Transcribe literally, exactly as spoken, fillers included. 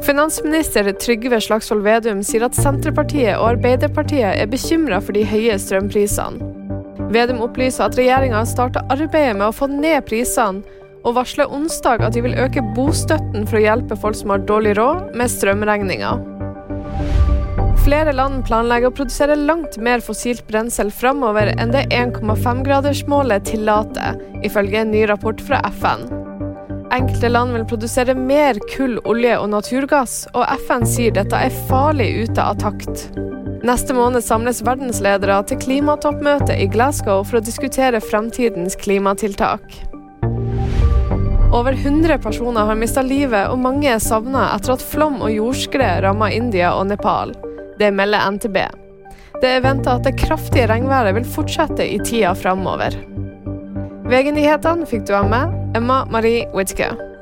Finansminister Trygve Slagsvold Vedum sier at Senterpartiet og Arbeiderpartiet er bekymret for de høye strømprisene. Vedum opplyser at regjeringen har startet arbeidet med å få ned prisene, og varsler onsdag at de vil øke bostøtten for å hjelpe folk som har dårlig råd med strømregninger. Flere land planlegger å produsere langt mer fossilt brensel fremover enn det en komma fem gradersmålet tillater, ifølge en ny rapport fra F N. Enkelte land vil produsere mer kull, olje og naturgass, og F N sier dette er farlig ute av takt. Neste måned samles verdensledere til klimatoppmøte i Glasgow for å diskutere fremtidens klimatiltak. Over hundre personer har mistet livet, og mange er savnet etter at flom og jordskred rammet India og Nepal. Det melder N T B. Det er ventet at det kraftige regnværet vil fortsette i tida fremover. V G-nyhetene fikk du av meg, Emma Marie Witzke.